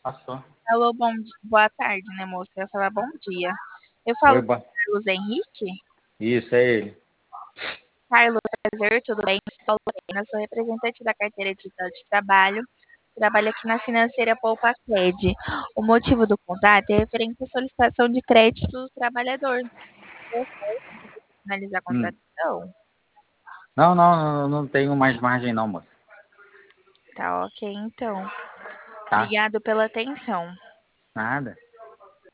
Passou. Alô, boa tarde, né, moça? Eu ia falar bom dia. Eu Oi, falo com o Carlos Henrique. Isso, é ele. Carlos, prazer, tudo bem? Sou Lorena, sou representante da carteira digital de trabalho. Trabalho aqui na financeira Poupa Cred. O motivo do contato é referente à solicitação de crédito do trabalhador. Deu certo para você finalizar a Hum. contratação? Não tenho mais margem não, moça. Tá ok, então. Tá? Obrigado pela atenção. Nada.